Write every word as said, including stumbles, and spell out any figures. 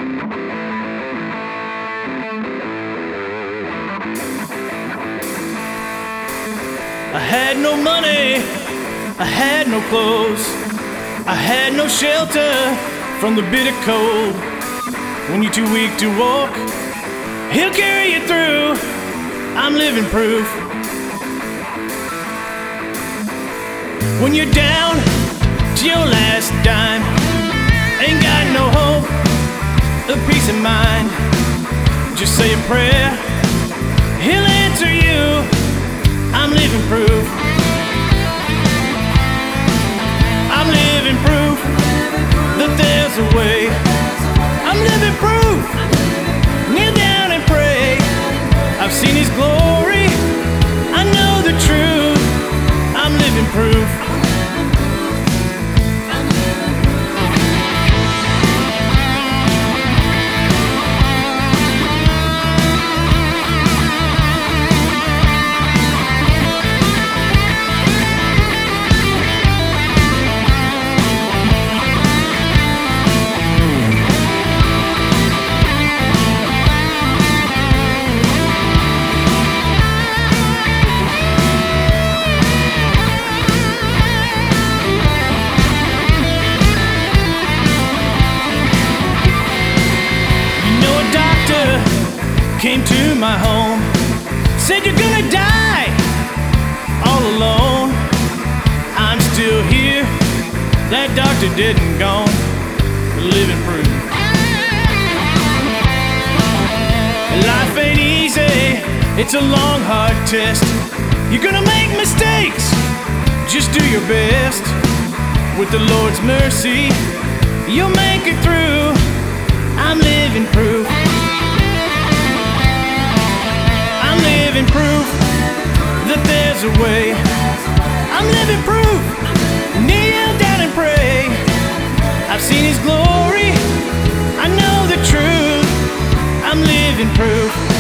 I had no money, I had no clothes, I had no shelter from the bitter cold. When you're too weak to walk, He'll carry you through. I'm living proof. When you're down to your last dime, ain't got no hope of peace of mind, just say a prayer, He'll answer you. I'm living proof. I'm living proof that there's a way. I'm living proof. Kneel down and pray. I've seen His glory. I know the truth. I'm living proof. Came to my home, said you're gonna die all alone. I'm still here, that doctor didn't gone, living proof. Life ain't easy, it's a long hard test. You're gonna make mistakes, just do your best. With the Lord's mercy, you'll make it through. I'm living proof. Living proof that there's a way. I'm living proof. Kneel down and pray. I've seen His glory. I know the truth. I'm living proof.